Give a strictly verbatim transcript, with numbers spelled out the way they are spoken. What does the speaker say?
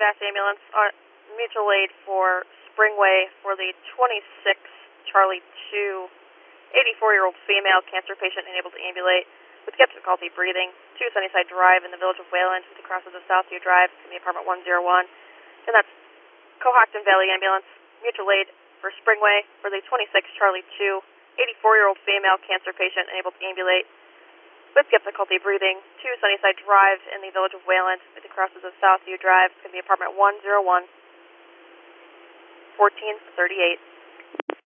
Mass Ambulance, uh, mutual aid for Springway for the twenty-six Charlie two, eighty-four-year-old female cancer patient unable to ambulate with difficulty breathing, to Sunnyside Drive in the village of Wayland with the crosses of Southview Drive in the apartment one oh one. And that's Cohocton Valley Ambulance, mutual aid for Springway for the twenty-six Charlie two, eighty-four-year-old female cancer patient unable to ambulate with difficulty breathing, to Sunnyside Drive in the village of Wayland with the crosses of Southview Drive in the apartment one oh one, fourteen thirty-eight.